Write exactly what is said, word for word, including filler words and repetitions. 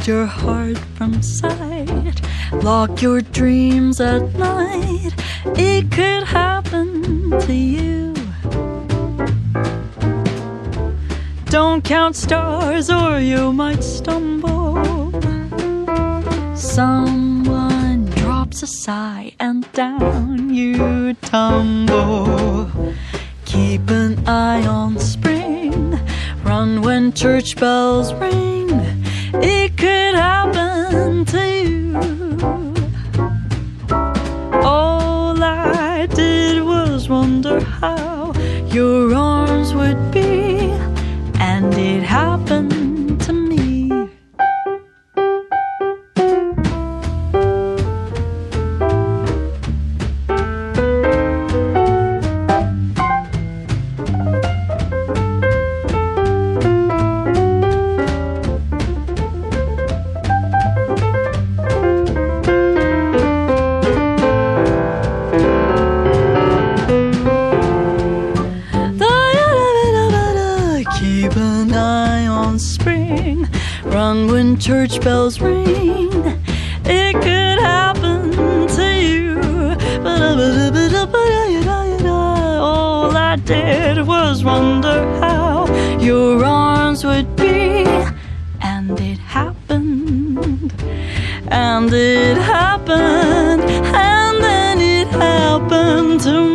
hide your heart from sight, lock your dreams at night. It could happen to you. Don't count stars or you might stumble. Someone drops a sigh and down you tumble. Keep an eye on spring, run when church bells ring. It could happen to you. All I did was wonder how your arms would be, and it happened to me. Keep an eye on spring, run when church bells ring. It could happen to you. All I did was wonder how your arms would be, and it happened, and it happened, and then it happened to me.